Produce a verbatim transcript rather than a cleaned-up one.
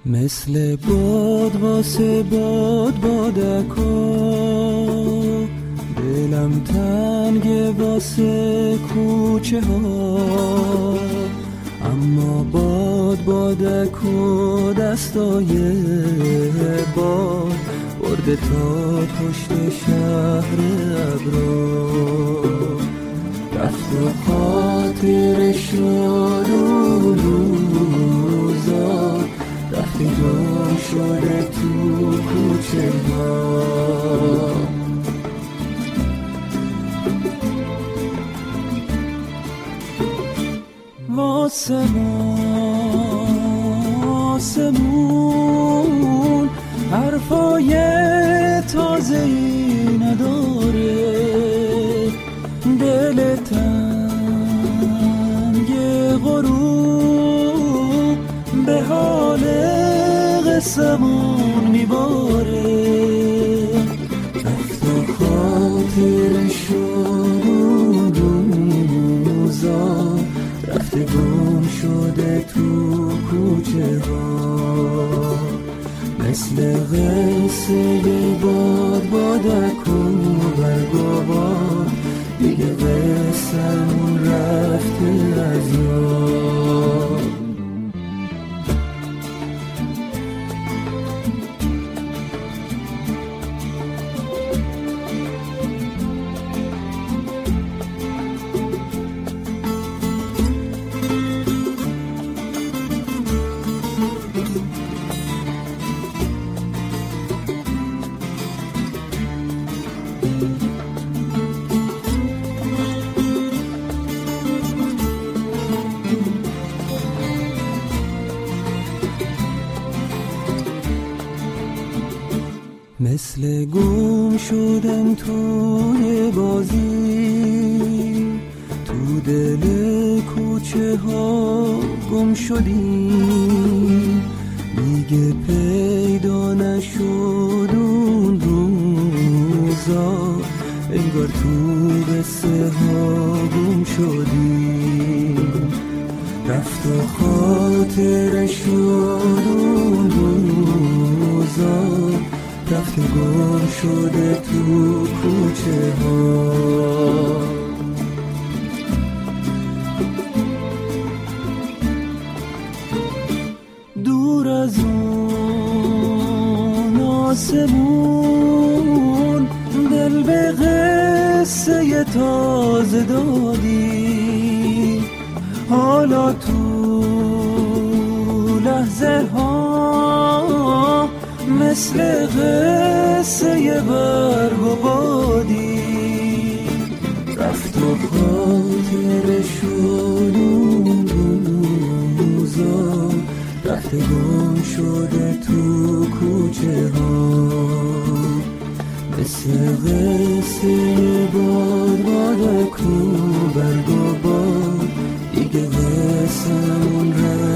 مثل باد واسه باد بادکا، دلم تنگ واسه کوچه ها، اما باد بادک و دستای باد برده تا پشت شهر ابرا، رفت و خاطر شد و روزا رفت گم شده تو کوچه ها. آسمون حرفای تازه‌ای نداره، دل تنگ غروب به حال قسمون میباره، رفت و خاطر شد و روزا رفته گم شده تو کوچه ها. مثل قصه باد بادک و برگ و باد دیگه قصه‌مون رفته از یاد. مثل گم شدم توی بازی، تو دل کوچه ها گم شدیم، دیگه پیدا نشد اون روزا، انگار تو قصه ها گم شدیم، رفت و خاطر شد اون روزا، رفت گم شده تو کوچه ها. دور از اون آسمون دل به قصه تازه دادی، حالا تو لحظه ها مثل قصه برگ و بادی، رفت و خاطر شد اون روزا، رفت گم شده تو کوچه ها. مثل قصه باد بادک و برگ و باد دیگه قصه‌مون رفت